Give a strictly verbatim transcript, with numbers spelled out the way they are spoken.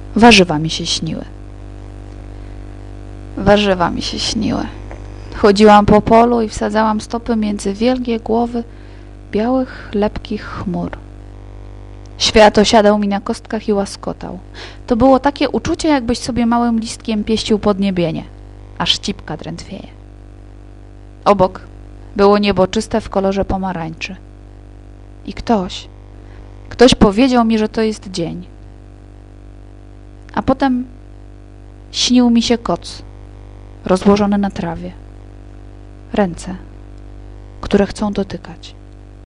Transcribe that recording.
Warzywa mi się śniły. Warzywa mi się śniły. Chodziłam po polu i wsadzałam stopy między wielkie głowy białych, lepkich chmur. Świat osiadał mi na kostkach i łaskotał. To było takie uczucie, jakbyś sobie małym listkiem pieścił podniebienie, aż cipka drętwieje. Obok było niebo czyste w kolorze pomarańczy. I ktoś, ktoś powiedział mi, że to jest dzień. A potem śnił mi się koc, rozłożony na trawie. Ręce, które chcą dotykać.